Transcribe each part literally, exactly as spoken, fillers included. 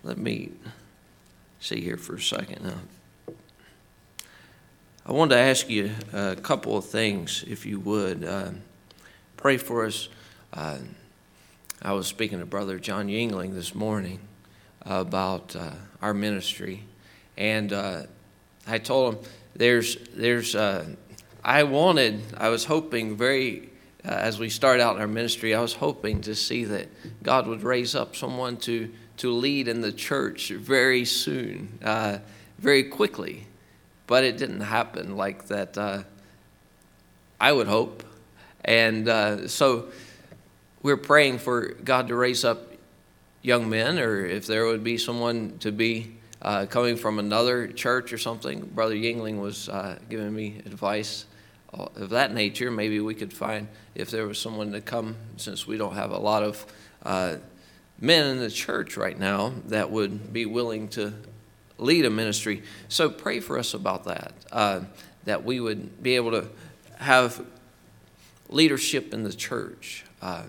Let me see here for a second now. I wanted to ask you a couple of things, if you would. Uh, pray for us. Uh, I was speaking to Brother John Yingling this morning about uh, our ministry, and uh, I told him there's, there's. Uh, I wanted, I was hoping very, uh, as we start out in our ministry, I was hoping to see that God would raise up someone to to lead in the church very soon, uh, very quickly. But it didn't happen like that, uh, I would hope. And uh, so we're praying for God to raise up young men, or if there would be someone to be uh, coming from another church or something. Brother Yingling was uh, giving me advice of that nature. Maybe we could find, if there was someone to come, since we don't have a lot of uh, men in the church right now that would be willing to lead a ministry. So pray for us about that, uh, that we would be able to have leadership in the church. Uh,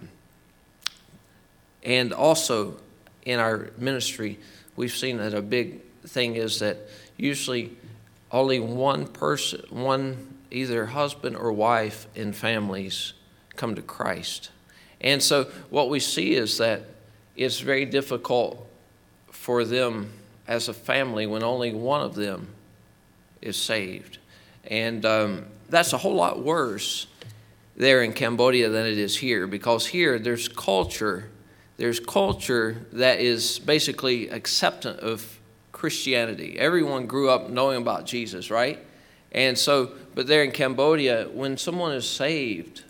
and also in our ministry, we've seen that a big thing is that usually only one person, one either husband or wife in families come to Christ. And so what we see is that it's very difficult for them as a family when only one of them is saved. And um, that's a whole lot worse there in Cambodia than it is here, because here there's culture. There's culture that is basically acceptant of Christianity. Everyone grew up knowing about Jesus, right? And so, but there in Cambodia, when someone is saved,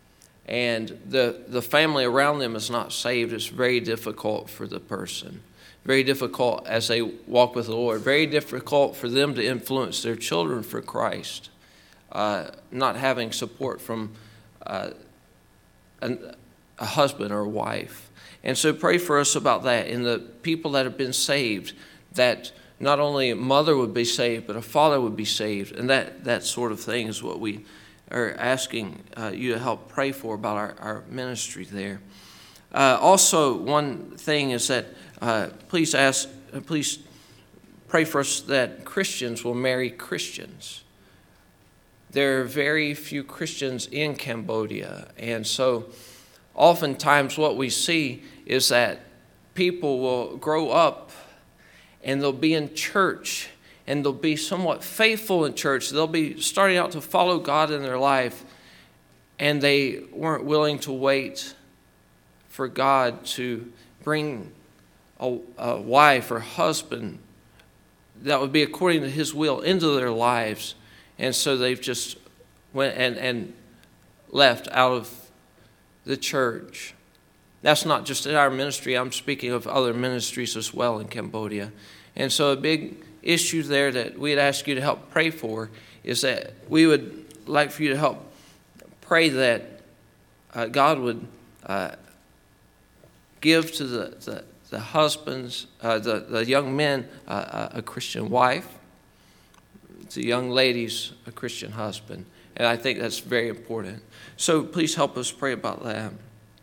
and the, the family around them is not saved, it's very difficult for the person. Very difficult as they walk with the Lord. Very difficult for them to influence their children for Christ. Uh, not having support from uh, an, a husband or a wife. And so pray for us about that. And the people that have been saved, that not only a mother would be saved, but a father would be saved. And that, that sort of thing is what we are asking uh, you to help pray for about our, our ministry there. Uh, also, one thing is that uh, please ask, uh, please pray for us that Christians will marry Christians. There are very few Christians in Cambodia, and so oftentimes what we see is that people will grow up and they'll be in church, and they'll be somewhat faithful in church. They'll be starting out to follow God in their life, and they weren't willing to wait for God to bring a, a wife or husband that would be according to His will into their lives. And so they've just went and, and left out of the church. That's not just in our ministry. I'm speaking of other ministries as well in Cambodia. And so a big issue there that we'd ask you to help pray for is that we would like for you to help pray that uh, God would uh, give to the, the, the husbands, uh, the, the young men, uh, a Christian wife, to young ladies, a Christian husband. And I think that's very important. So please help us pray about that.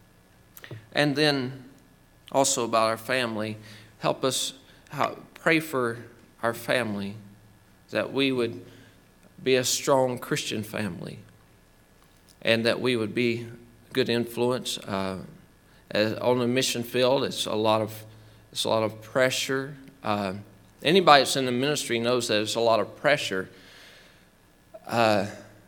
And then also about our family. Help us how, pray for our family, that we would be a strong Christian family, and that we would be a good influence. Uh, as, on the mission field, it's a lot of it's a lot of pressure. Uh, anybody that's in the ministry knows that it's a lot of pressure. Uh,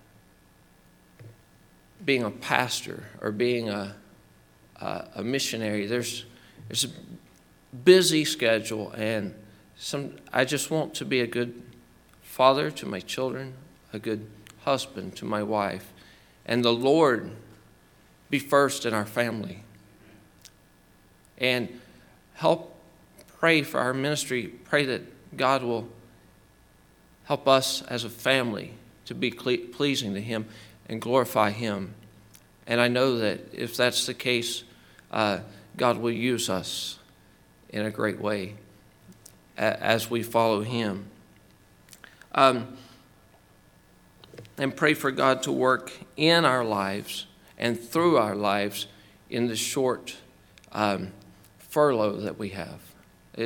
being a pastor or being a a, a missionary, there's there's a busy schedule, and some. I just want to be a good father to my children, a good husband to my wife, and the Lord be first in our family. And help pray for our ministry. Pray that God will help us as a family to be pleasing to Him and glorify Him. And I know that if that's the case, uh, God will use us in a great way as we follow Him. Um, and pray for God to work in our lives and through our lives in the short um, furlough that we have. It's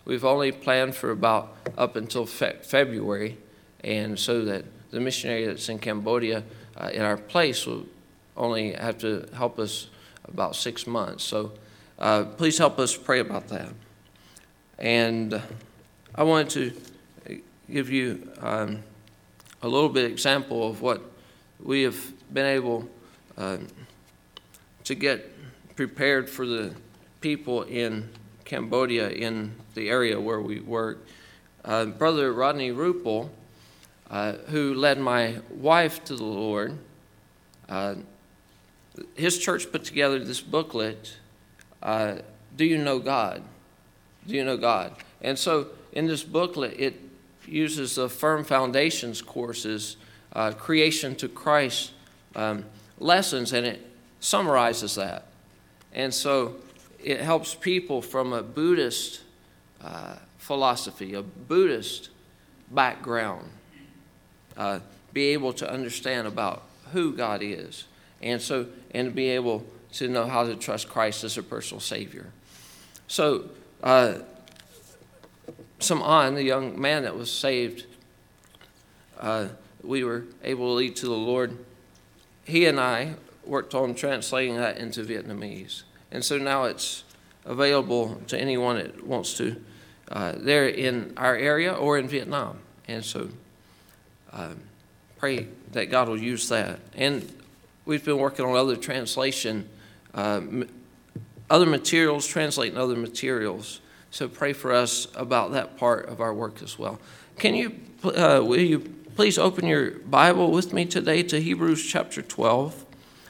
we've only planned for about up until fe- February, and so that the missionary that's in Cambodia uh, in our place will only have to help us about six months. So uh, please help us pray about that. And I wanted to give you um, a little bit example of what we have been able uh, to get prepared for the people in Cambodia in the area where we work. Uh, Brother Rodney Ruppel, uh, who led my wife to the Lord, uh, his church put together this booklet, uh, Do You Know God? Do You Know God? And so in this booklet, it uses the Firm Foundations courses, uh, Creation to Christ um, lessons, and it summarizes that. And so it helps people from a Buddhist uh, philosophy, a Buddhist background, uh, be able to understand about who God is, and so and be able to know how to trust Christ as a personal Savior. So, uh, Saman, the young man that was saved, uh, we were able to lead to the Lord. He and I worked on translating that into Vietnamese. And so now it's available to anyone that wants to. Uh, they're in our area or in Vietnam. And so um, pray that God will use that. And we've been working on other translation, uh, other materials, translating other materials. So pray for us about that part of our work as well. Can you, uh, will you please open your Bible with me today to Hebrews chapter twelve?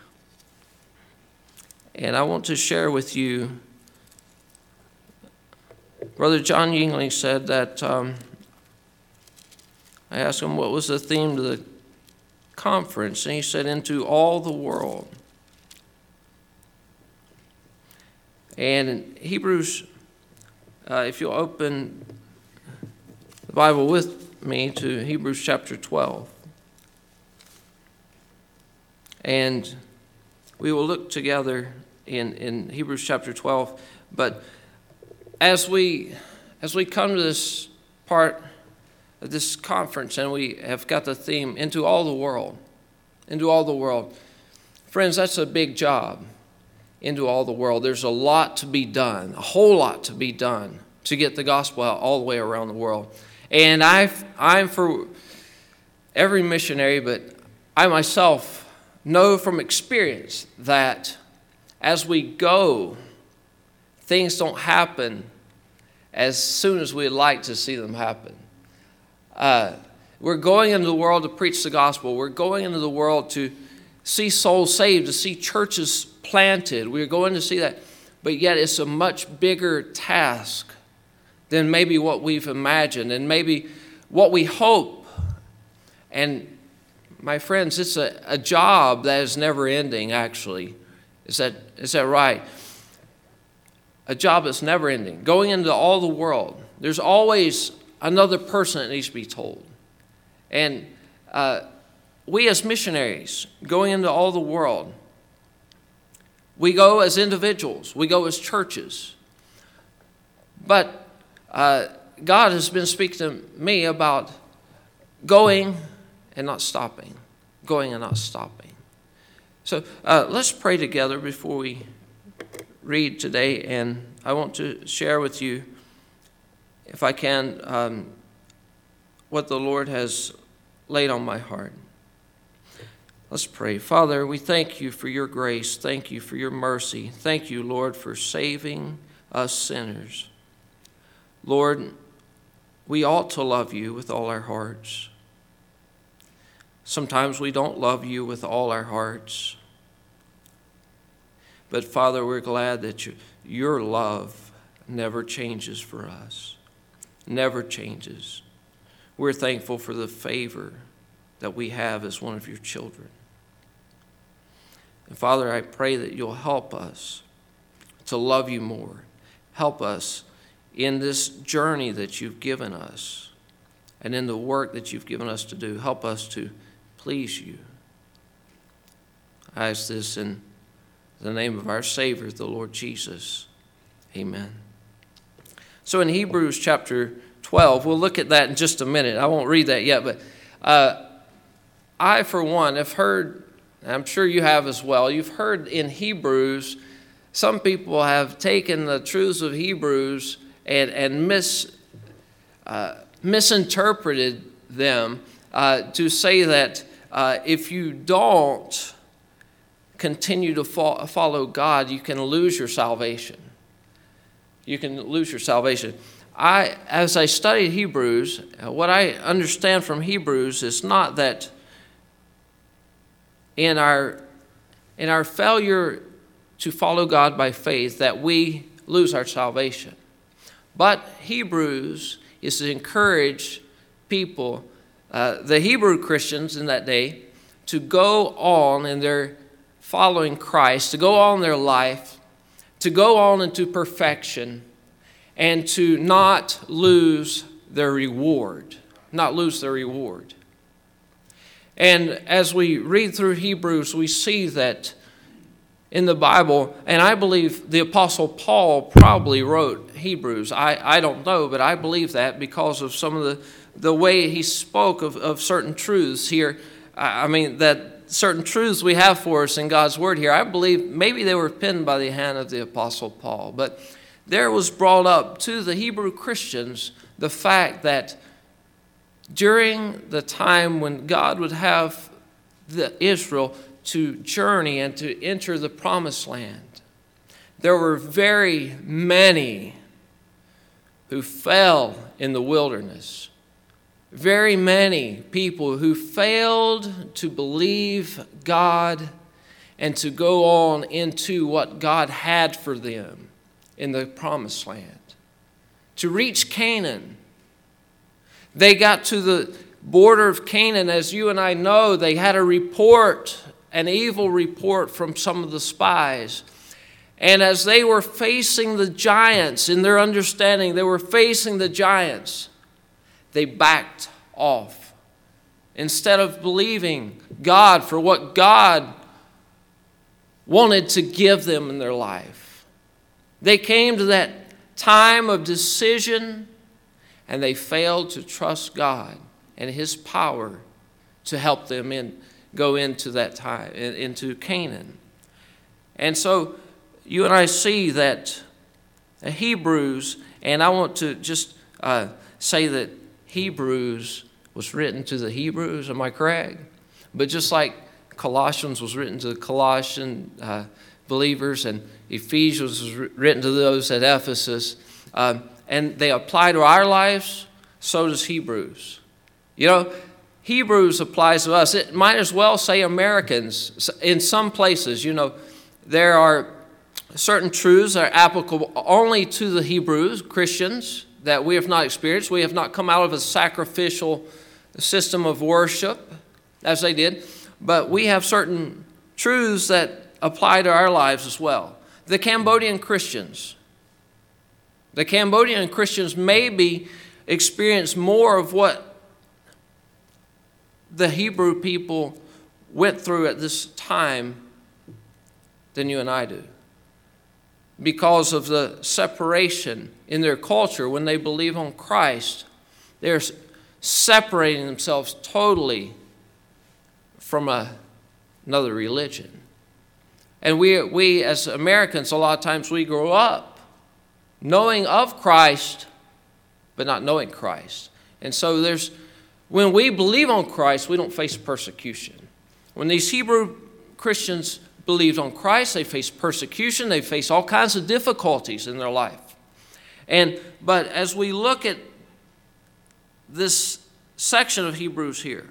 And I want to share with you, Brother John Yingling said that, um, I asked him what was the theme of the conference, and he said, into all the world. And in Hebrews, uh, if you'll open the Bible with me to Hebrews chapter twelve. And we will look together in, in Hebrews chapter twelve. But as we as we come to this part of this conference, and we have got the theme, into all the world, into all the world. Friends, that's a big job, into all the world. There's a lot to be done, a whole lot to be done to get the gospel out all the way around the world. And I've, I'm for every missionary, but I myself know from experience that as we go, things don't happen as soon as we'd like to see them happen. Uh, we're going into the world to preach the gospel. We're going into the world to see souls saved, to see churches planted. We're going to see that. But yet it's a much bigger task than maybe what we've imagined and maybe what we hope. And my friends, it's a, a job that is never ending, actually. Is that, is that right? A job that's never ending. Going into all the world. There's always another person that needs to be told. And uh, we as missionaries, going into all the world, we go as individuals. We go as churches. But uh, God has been speaking to me about going and not stopping. Going and not stopping. So uh, let's pray together before we read today. And I want to share with you, if I can, um, what the Lord has laid on my heart. Let's pray. Father, we thank you for your grace. Thank you for your mercy. Thank you, Lord, for saving us sinners. Lord, we ought to love you with all our hearts. Sometimes we don't love you with all our hearts. But Father, we're glad that you, your love never changes for us. Never changes. We're thankful for the favor that we have as one of your children. And Father, I pray that you'll help us to love you more. Help us in this journey that you've given us and in the work that you've given us to do. Help us to please you. I ask this in the name of our Savior, the Lord Jesus. Amen. So in Hebrews chapter twelve, we'll look at that in just a minute. I won't read that yet, but uh, I, for one, have heard, I'm sure you have as well, you've heard in Hebrews, some people have taken the truths of Hebrews and, and mis, uh, misinterpreted them uh, to say that uh, if you don't continue to fo- follow God, you can lose your salvation. You can lose your salvation. I, as I studied Hebrews, what I understand from Hebrews is not that in our in our failure to follow God by faith that we lose our salvation. But Hebrews is to encourage people, uh, the Hebrew Christians in that day, to go on in their following Christ, to go on in their life, to go on into perfection, and to not lose their reward, not lose their reward. And as we read through Hebrews, we see that in the Bible, and I believe the Apostle Paul probably wrote Hebrews. I, I don't know, but I believe that because of some of the, the way he spoke of, of certain truths here. I mean, that certain truths we have for us in God's Word here, I believe maybe they were penned by the hand of the Apostle Paul. But there was brought up to the Hebrew Christians the fact that during the time when God would have the Israel to journey and to enter the promised land, there were very many who fell in the wilderness. Very many people who failed to believe God and to go on into what God had for them in the promised land. To reach Canaan, they got to the border of Canaan. As you and I know, they had a report, an evil report from some of the spies. And as they were facing the giants, in their understanding, they were facing the giants, they backed off. Instead of believing God for what God wanted to give them in their life, they came to that time of decision and they failed to trust God and His power to help them in, go into that time, into Canaan. And so you and I see that Hebrews, and I want to just uh, say that Hebrews was written to the Hebrews, am I correct? But just like Colossians was written to the Colossian uh, believers, and Ephesians was written to those at Ephesus, um, and they apply to our lives, so does Hebrews. You know, Hebrews applies to us. It might as well say Americans. In some places, you know, there are certain truths that are applicable only to the Hebrews, Christians, that we have not experienced. We have not come out of a sacrificial system of worship as they did. But we have certain truths that apply to our lives as well. The Cambodian Christians. The Cambodian Christians maybe experience more of what the Hebrew people went through at this time than you and I do, because of the separation in their culture. When they believe on Christ, they're separating themselves totally from a, another religion. And we, we as Americans, a lot of times we grow up knowing of Christ, but not knowing Christ. And so there's, when we believe on Christ, we don't face persecution. When these Hebrew Christians believed on Christ, they faced persecution, they faced all kinds of difficulties in their life. And but as we look at this section of Hebrews here,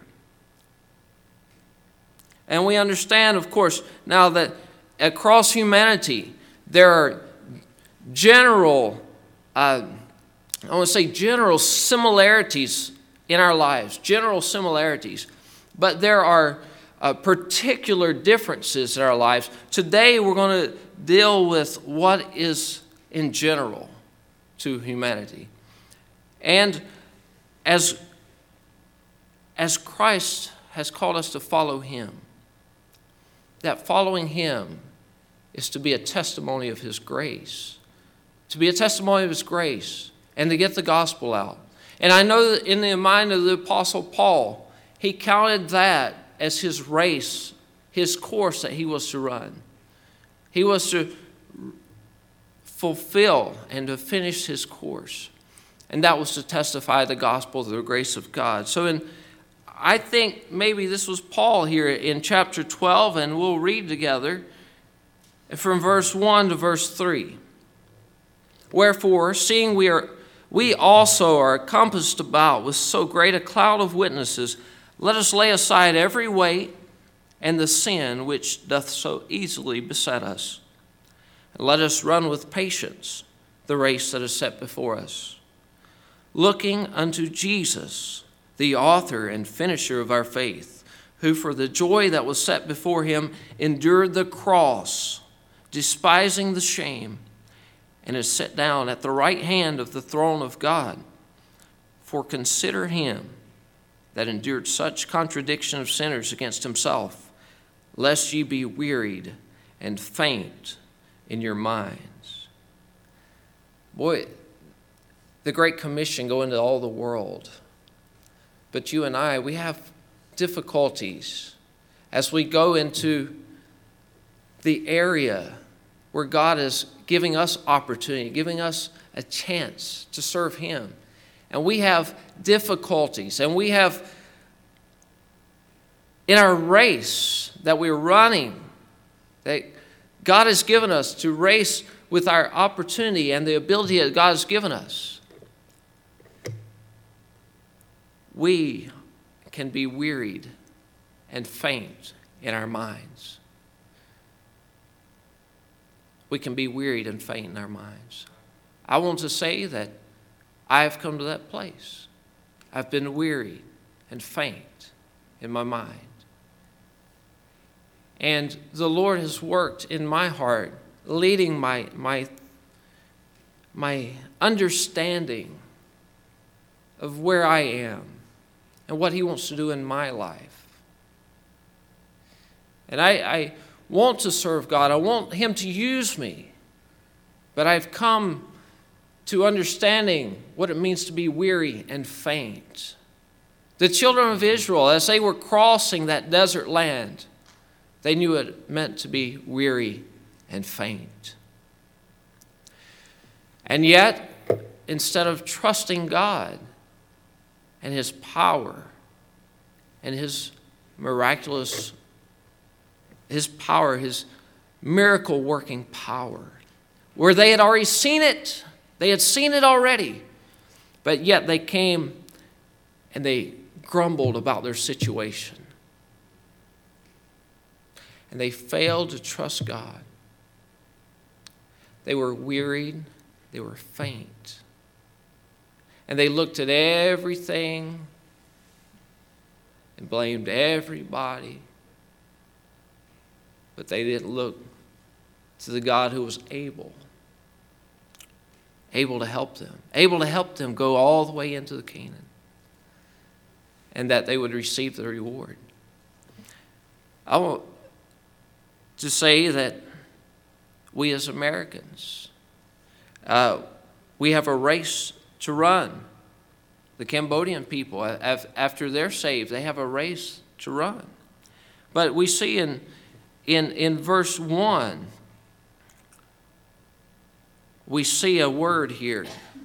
and we understand, of course, now that across humanity there are general, uh, I want to say general similarities in our lives, general similarities, but there are Uh, particular differences in our lives. Today we're going to deal with what is in general to humanity. And as, as Christ has called us to follow Him, that following Him is to be a testimony of His grace. To be a testimony of His grace. and to get the gospel out. And I know that in the mind of the Apostle Paul, he counted that as his race, his course that he was to run. He was to fulfill and to finish his course. And that was to testify the gospel of the grace of God. So in, I think maybe this was Paul here in chapter twelve, and we'll read together from verse one to verse three. Wherefore, seeing we are we also are compassed about with so great a cloud of witnesses, let us lay aside every weight and the sin which doth so easily beset us. And let us run with patience the race that is set before us, looking unto Jesus, the author and finisher of our faith, who for the joy that was set before him endured the cross, despising the shame, and is set down at the right hand of the throne of God. For consider him that endured such contradiction of sinners against himself, lest ye be wearied and faint in your minds. Boy, the Great Commission go into all the world. But you and I, we have difficulties as we go into the area where God is giving us opportunity, giving us a chance to serve him. And we have difficulties, and we have, in our race that we're running, that God has given us to race with our opportunity and the ability that God has given us, we can be wearied and faint in our minds. We can be wearied and faint in our minds. I want to say that I have come to that place. I've been weary and faint in my mind. And the Lord has worked in my heart, leading my, my, my understanding of where I am and what he wants to do in my life. And I, I want to serve God. I want him to use me. But I've come to understanding what it means to be weary and faint. The children of Israel, as they were crossing that desert land, they knew it meant to be weary and faint. And yet, instead of trusting God and his power and his miraculous, his power, his miracle-working power, where they had already seen it, they had seen it already, but yet they came and they grumbled about their situation. And they failed to trust God. They were wearied, they were faint. And they looked at everything and blamed everybody. But they didn't look to the God who was able, able to help them, able to help them go all the way into the Canaan, and that they would receive the reward. I want to say that we as Americans, uh, we have a race to run. The Cambodian people, after they're saved, they have a race to run. But we see in in in verse one, we see a word here,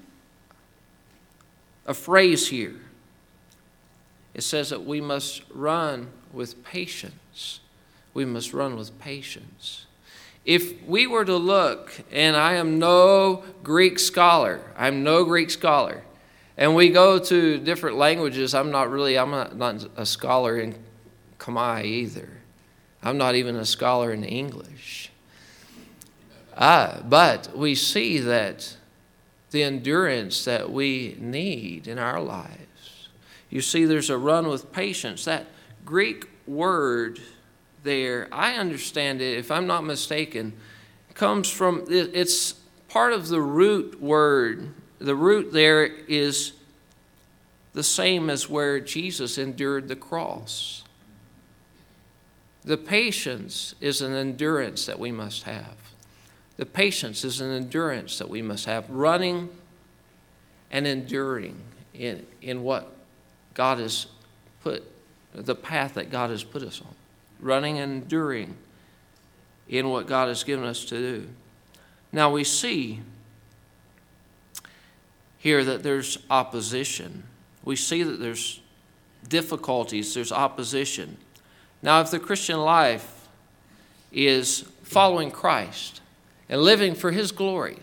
a phrase here. It says that we must run with patience. We must run with patience. If we were to look, and I am no Greek scholar, I'm no Greek scholar, and we go to different languages, I'm not really, I'm not, not a scholar in Khmer either. I'm not even a scholar in English. Ah, but we see that the endurance that we need in our lives. You see, there's a run with patience. That Greek word there, I understand it, if I'm not mistaken, comes from, it's part of the root word. The root there is the same as where Jesus endured the cross. The patience is an endurance that we must have. The patience is an endurance that we must have, running and enduring in, in what God has put, the path that God has put us on. Running and enduring in what God has given us to do. Now we see here that there's opposition. We see that there's difficulties, there's opposition. Now if the Christian life is following Christ and living for His glory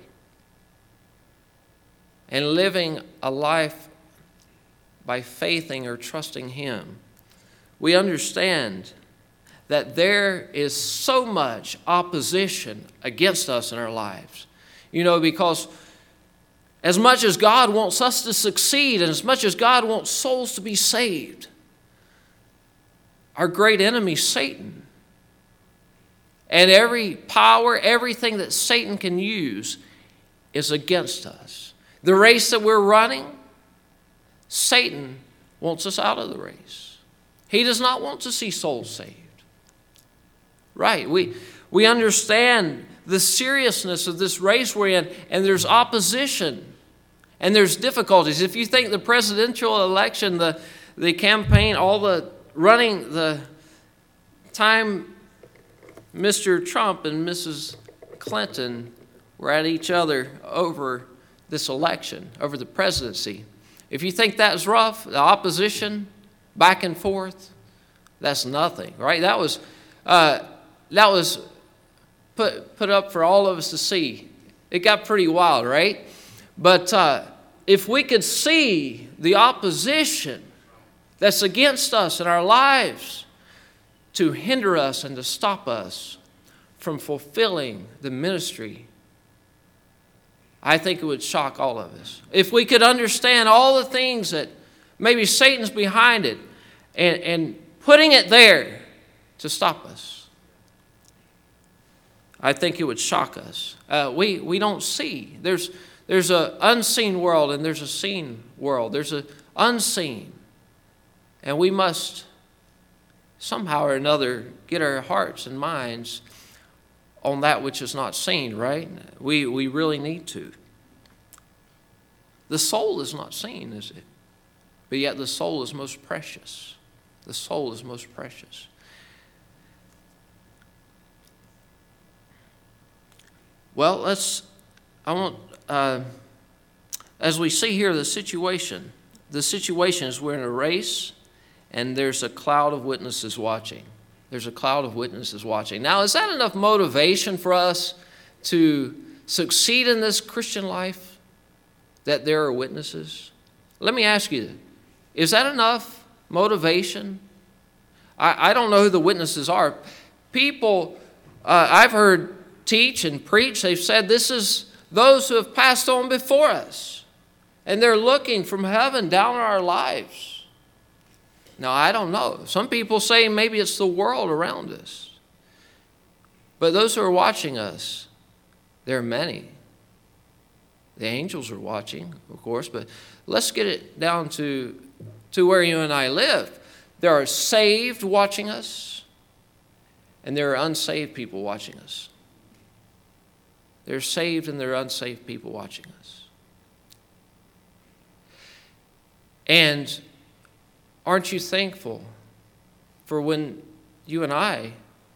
and living a life by faithing or trusting Him, we understand that there is so much opposition against us in our lives. You know, because as much as God wants us to succeed and as much as God wants souls to be saved, our great enemy, Satan, and every power, everything that Satan can use is against us. The race that we're running, Satan wants us out of the race. He does not want to see souls saved. Right, we, we understand the seriousness of this race we're in, and there's opposition, and there's difficulties. If you think the presidential election, the, the campaign, all the running, the time Mister Trump and Missus Clinton were at each other over this election, over the presidency. If you think that's rough, the opposition, back and forth, that's nothing, right? That was... Uh, That was put, put up for all of us to see. It got pretty wild, right? But uh, if we could see the opposition that's against us in our lives to hinder us and to stop us from fulfilling the ministry, I think it would shock all of us. If we could understand all the things that maybe Satan's behind it and, and putting it there to stop us, I think it would shock us. Uh, we, we don't see. There's, there's an unseen world and there's a seen world. There's an unseen. And we must somehow or another get our hearts and minds on that which is not seen, right? We, we really need to. The soul is not seen, is it? But yet the soul is most precious. The soul is most precious. Well, let's, I want, uh, as we see here, the situation, the situation is we're in a race and there's a cloud of witnesses watching. There's a cloud of witnesses watching. Now, is that enough motivation for us to succeed in this Christian life, that there are witnesses? Let me ask you, is that enough motivation? I, I don't know who the witnesses are. People, uh, I've heard teach and preach, they've said this is those who have passed on before us. And they're looking from heaven down on our lives. Now, I don't know. Some people say maybe it's the world around us. But those who are watching us, there are many. The angels are watching, of course, but let's get it down to, to where you and I live. There are saved watching us, and there are unsaved people watching us. There are saved and there are unsaved people watching us. And aren't you thankful for when you and I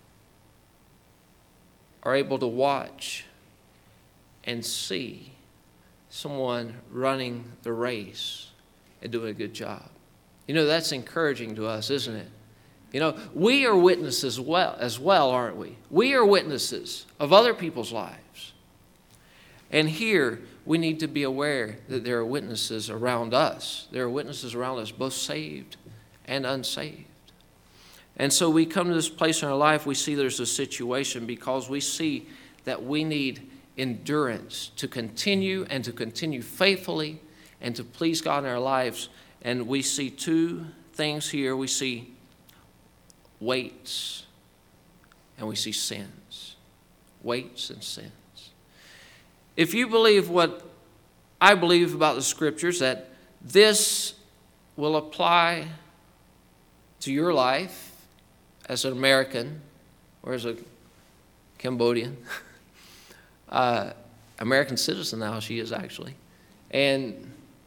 are able to watch and see someone running the race and doing a good job? You know, that's encouraging to us, isn't it? You know, we are witnesses well, as well, aren't we? We are witnesses of other people's lives. And here, we need to be aware that there are witnesses around us. There are witnesses around us, both saved and unsaved. And so we come to this place in our life, we see there's a situation because we see that we need endurance to continue and to continue faithfully and to please God in our lives. And we see two things here. We see weights and we see sins. Weights and sins. If you believe what I believe about the Scriptures, that this will apply to your life as an American or as a Cambodian, uh, American citizen now she is actually, and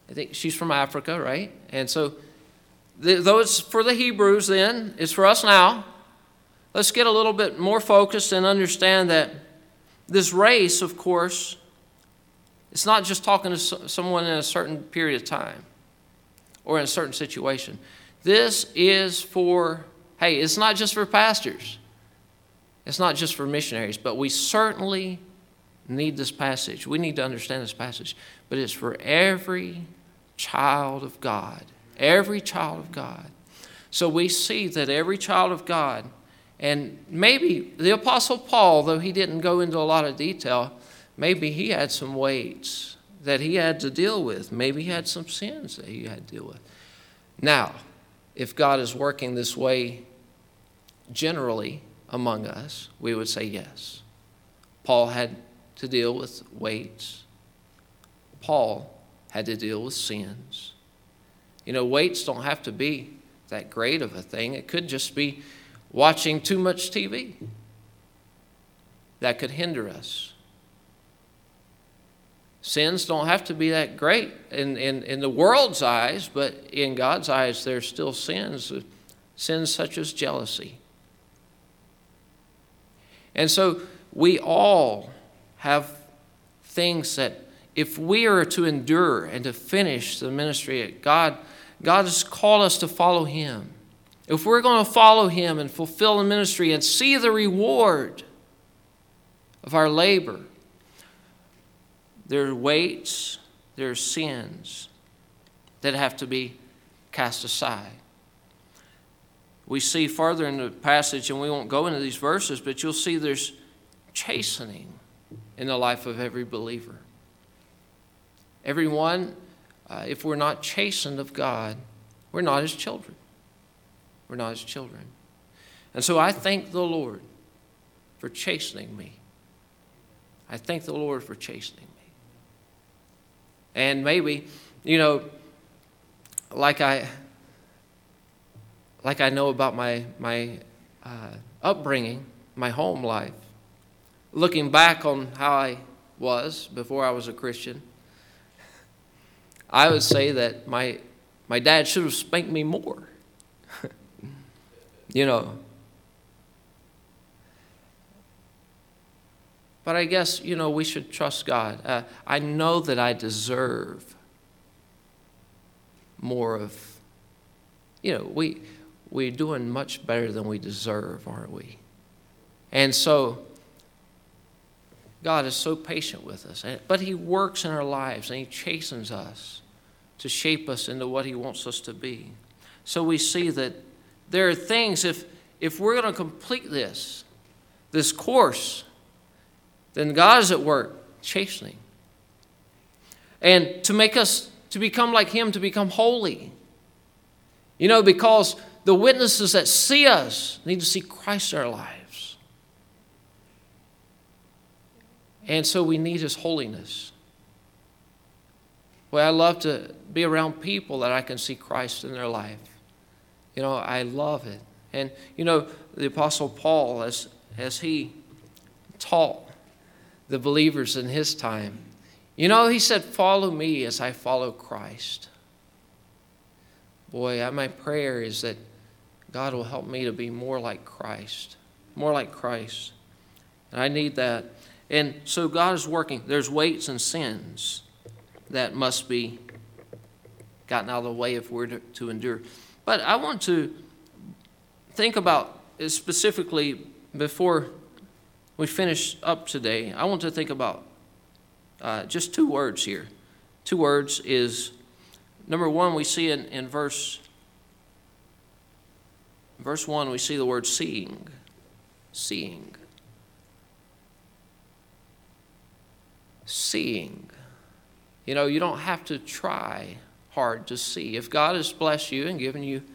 I think she's from Africa, right? And so, though it's for the Hebrews then, it's for us now. Let's get a little bit more focused and understand that this race, of course, it's not just talking to someone in a certain period of time or in a certain situation. This is for, hey, it's not just for pastors. It's not just for missionaries, but we certainly need this passage. We need to understand this passage. But it's for every child of God. Every child of God. So we see that every child of God, and maybe the Apostle Paul, though he didn't go into a lot of detail, maybe he had some weights that he had to deal with. Maybe he had some sins that he had to deal with. Now, if God is working this way generally among us, we would say yes. Paul had to deal with weights. Paul had to deal with sins. You know, weights don't have to be that great of a thing. It could just be watching too much T V. That could hinder us. Sins don't have to be that great in, in, in the world's eyes, but in God's eyes, there's still sins. Sins such as jealousy. And so we all have things that if we are to endure and to finish the ministry, God, God has called us to follow Him. If we're going to follow Him and fulfill the ministry and see the reward of our labor, there are weights, there are sins that have to be cast aside. We see further in the passage, and we won't go into these verses, but you'll see there's chastening in the life of every believer. Everyone, uh, if we're not chastened of God, we're not His children. We're not His children. And so I thank the Lord for chastening me. I thank the Lord for chastening me. And maybe, you know, like I, like I know about my my uh, upbringing, my home life, looking back on how I was before I was a Christian, I would say that my my dad should have spanked me more. You know. But I guess, you know, we should trust God. Uh, I know that I deserve more of, you know, we, we're doing much better than we deserve, aren't we? And so, God is so patient with us. But He works in our lives and He chastens us to shape us into what He wants us to be. So we see that there are things, if, if we're going to complete this, this course, then God is at work chastening. And to make us, to become like Him, to become holy. You know, because the witnesses that see us need to see Christ in our lives. And so we need His holiness. Well, I love to be around people that I can see Christ in their life. You know, I love it. And, you know, the Apostle Paul, as, as he taught the believers in his time, you know, he said, follow me as I follow Christ. Boy, my prayer is that God will help me to be more like Christ, more like Christ. And I need that. And so God is working. There's weights and sins that must be gotten out of the way if we're to, to endure. But I want to think about specifically before we finish up today, I want to think about uh, just two words here. Two words is, number one, we see in, in verse, verse one, we see the word seeing. Seeing. Seeing. You know, you don't have to try hard to see. If God has blessed you and given you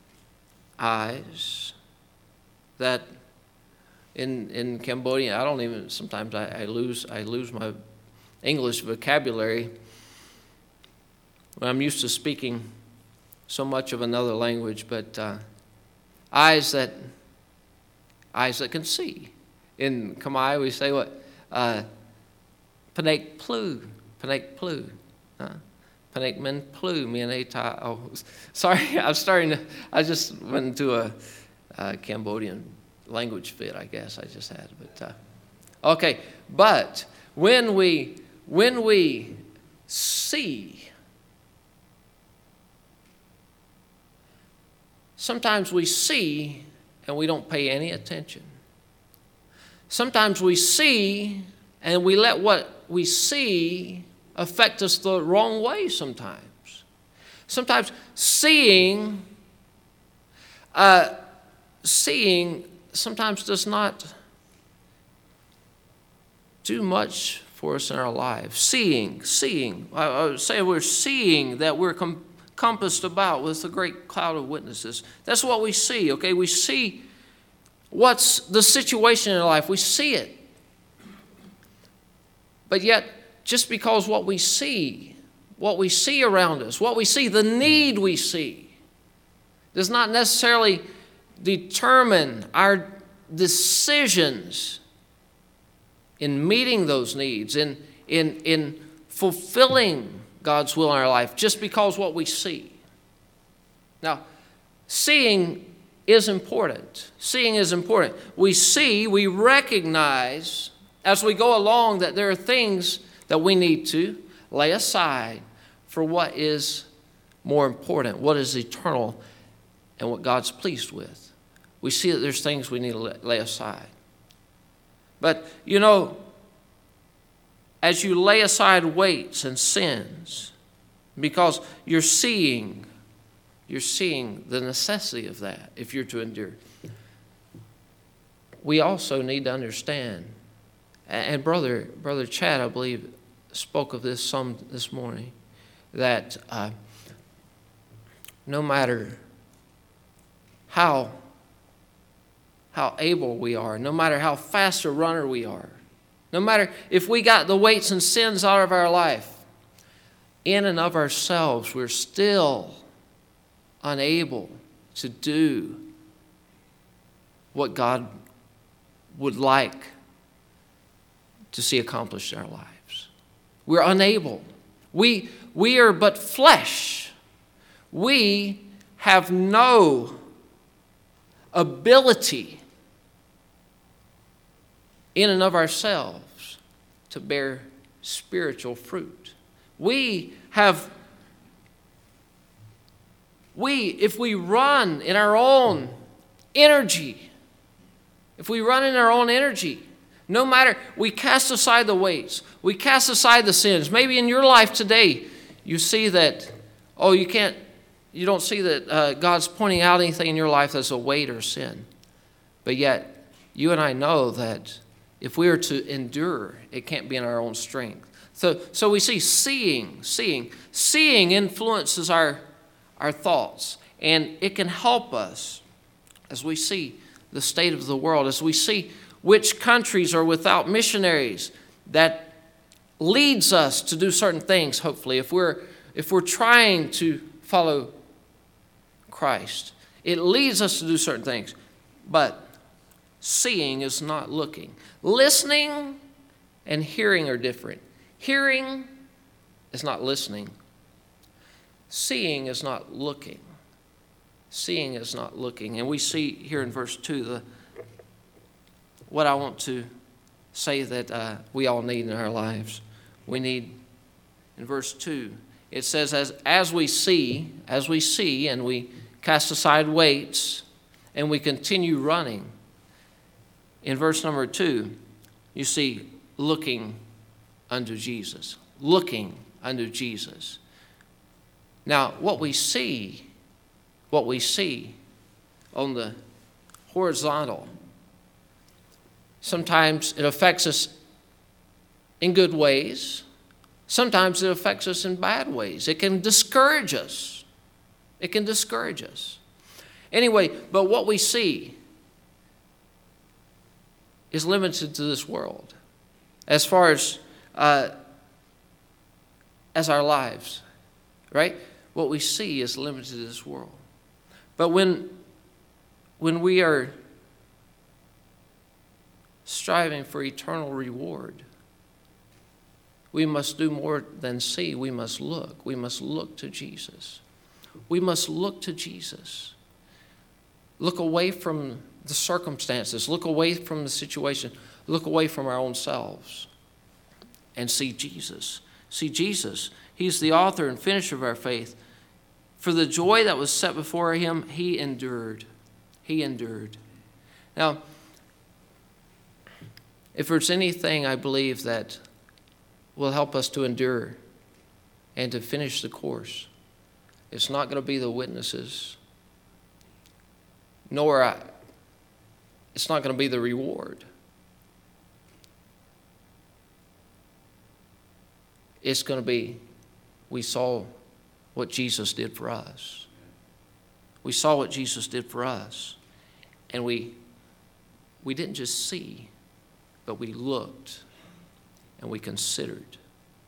eyes that In in Cambodia, I don't even, sometimes I, I lose I lose my English vocabulary when I'm used to speaking so much of another language, but uh, eyes that eyes that can see. In Khmer, we say what? Uh, Panek plu, Panek plu. Huh? Panikman Plu, Mianeta. Oh, sorry, I'm starting to, I just went into a, a Cambodian language fit, I guess I just had. But uh, okay, but when we, when we see, sometimes we see and we don't pay any attention. Sometimes we see and we let what we see affect us the wrong way sometimes. Sometimes seeing, uh, seeing sometimes does not do much for us in our lives. Seeing, seeing. I, I would say we're seeing that we're com- compassed about with a great cloud of witnesses. That's what we see, okay? We see what's the situation in our life. We see it. But yet, just because what we see, what we see around us, what we see, the need we see, does not necessarily determine our decisions in meeting those needs, in, in, in fulfilling God's will in our life, just because what we see. Now, seeing is important. Seeing is important. We see, we recognize as we go along that there are things that we need to lay aside for what is more important, what is eternal, and what God's pleased with. We see that there's things we need to lay aside. But, you know, as you lay aside weights and sins, because you're seeing, you're seeing the necessity of that if you're to endure. We also need to understand, and brother, brother Chad, I believe, spoke of this some this morning, that uh, no matter how how able we are, no matter how fast a runner we are, no matter if we got the weights and sins out of our life, in and of ourselves, we're still unable to do what God would like to see accomplished in our lives. We're unable. We, we are but flesh. We have no ability in and of ourselves to bear spiritual fruit. We have, we, if we run in our own energy, if we run in our own energy, no matter, we cast aside the weights, we cast aside the sins. Maybe in your life today, you see that, oh, you can't, you don't see that uh, God's pointing out anything in your life that's a weight or sin. But yet, you and I know that if we are to endure, it can't be in our own strength. So, so we see seeing, seeing. Seeing influences our, our thoughts. And it can help us as we see the state of the world, as we see which countries are without missionaries, that leads us to do certain things, hopefully, if we're, if we're trying to follow Christ. It leads us to do certain things. But seeing is not looking. Listening and hearing are different. Hearing is not listening. Seeing is not looking. Seeing is not looking. And we see here in verse two the what I want to say that uh, we all need in our lives. We need, in verse two, it says, as, as we see, as we see, and we cast aside weights, and we continue running. In verse number two, you see, looking unto Jesus. Looking unto Jesus. Now, what we see, what we see on the horizontal, sometimes it affects us in good ways. Sometimes it affects us in bad ways. It can discourage us. It can discourage us. Anyway, but what we see is limited to this world as far as uh, as our lives, right? What we see is limited to this world. But when when we are striving for eternal reward, we must do more than see. We must look. We must look to Jesus. We must look to Jesus. Look away from the circumstances. Look away from the situation. Look away from our own selves and see Jesus. See Jesus. He's the author and finisher of our faith. For the joy that was set before him, he endured. He endured. Now, if there's anything I believe that will help us to endure and to finish the course, it's not going to be the witnesses, nor I, it's not going to be the reward. It's going to be, we saw what Jesus did for us. We saw what Jesus did for us. And we, we didn't just see, but we looked and we considered.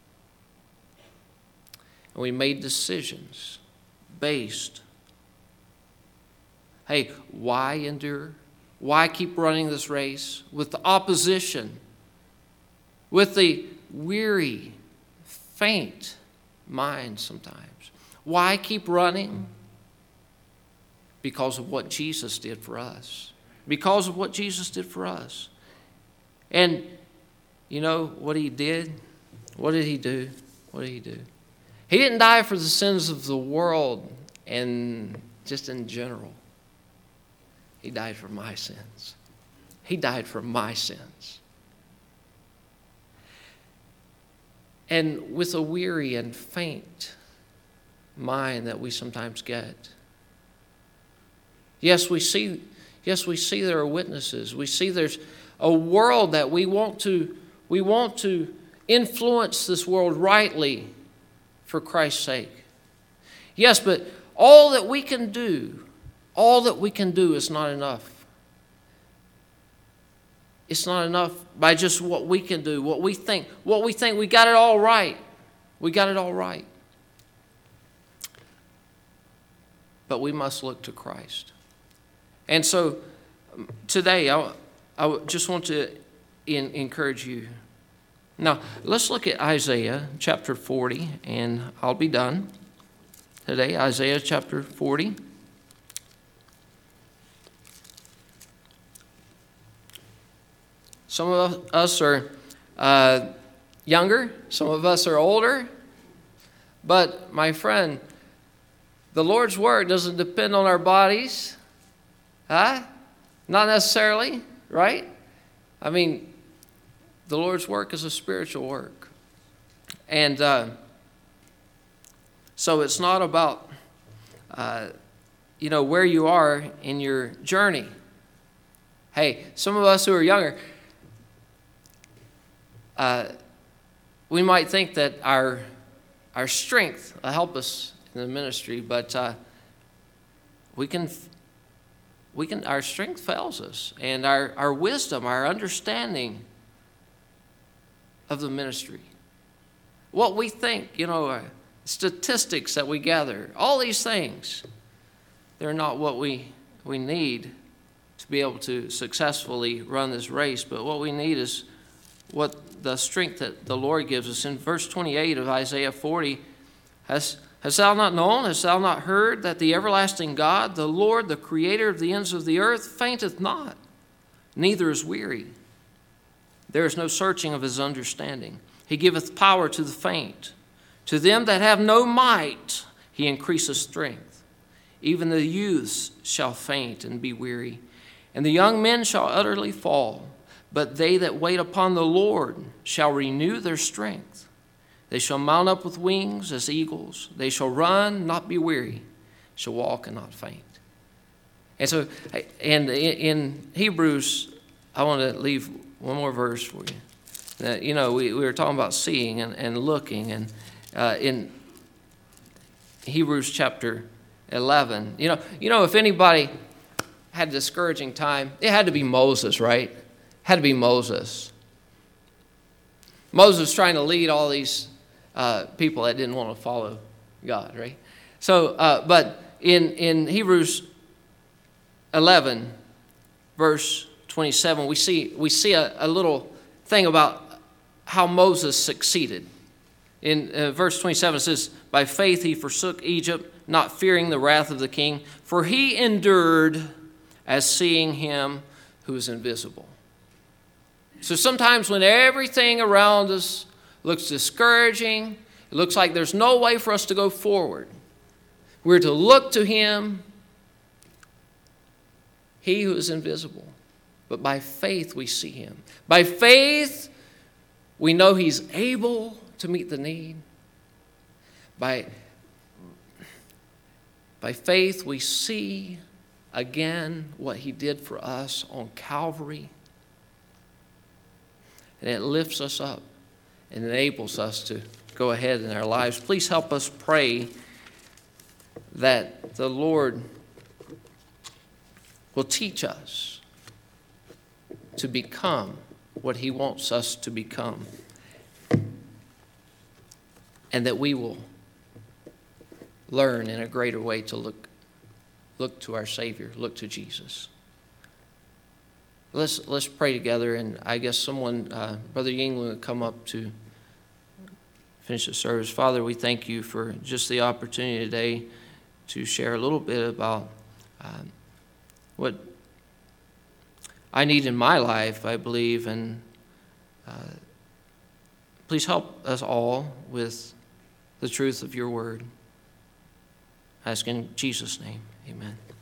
And we made decisions based, hey, why endure? Why keep running this race with the opposition, with the weary, faint mind sometimes? Why keep running? Because of what Jesus did for us. Because of what Jesus did for us. And you know what he did? What did he do? What did he do? He didn't die for the sins of the world and just in general. He died for my sins. He died for my sins. And with a weary and faint mind that we sometimes get. Yes, we see, yes, we see there are witnesses. We see there's a world that we want to, we want to influence this world rightly for Christ's sake. Yes, but all that we can do, all that we can do is not enough. It's not enough by just what we can do, what we think. What we think, we got it all right. We got it all right. But we must look to Christ. And so today, I, I just want to in, encourage you. Now, let's look at Isaiah chapter forty, and I'll be done today. Isaiah chapter forty. Some of us are uh, younger, some of us are older. But, my friend, the Lord's word doesn't depend on our bodies. Huh? Not necessarily, right? I mean, the Lord's work is a spiritual work. And uh, so it's not about, uh, you know, where you are in your journey. Hey, some of us who are younger, uh, we might think that our our strength will help us in the ministry, but uh, we can we can our strength fails us, and our, our wisdom, our understanding of the ministry, what we think, you know, uh, statistics that we gather, all these things, they're not what we we need to be able to successfully run this race. But what we need is what the strength that the Lord gives us. In verse twenty-eight of Isaiah forty, has Hast thou not known, hast thou not heard, that the everlasting God, the Lord, the creator of the ends of the earth, fainteth not, neither is weary. There is no searching of his understanding. He giveth power to the faint. To them that have no might, he increaseth strength. Even the youths shall faint and be weary, and the young men shall utterly fall. But they that wait upon the Lord shall renew their strength. They shall mount up with wings as eagles. They shall run, not be weary, shall walk and not faint. And so, and in Hebrews, I want to leave one more verse for you. That, you know, we, we were talking about seeing and, and looking. And uh, in Hebrews chapter eleven, you know, you know, if anybody had a discouraging time, it had to be Moses, right? It had to be Moses. Moses trying to lead all these uh, people that didn't want to follow God, right? So, uh, but in, in Hebrews eleven, verse twenty-seven, we see we see a, a little thing about how Moses succeeded. In uh, verse twenty-seven, it says, by faith he forsook Egypt, not fearing the wrath of the king, for he endured as seeing him who is invisible. So sometimes when everything around us looks discouraging, it looks like there's no way for us to go forward, we're to look to him, he who is invisible. But by faith we see him. By faith we know he's able to meet the need. By, by faith we see again what he did for us on Calvary. And it lifts us up and enables us to go ahead in our lives. Please help us pray that the Lord will teach us to become what he wants us to become, and that we will learn in a greater way to look, look to our Savior, look to Jesus. Let's, let's pray together, and I guess someone, uh, Brother Yingling, will come up to finish the service. Father, we thank you for just the opportunity today to share a little bit about um, what I need in my life, I believe, and uh, please help us all with the truth of your word. I ask in Jesus' name, amen.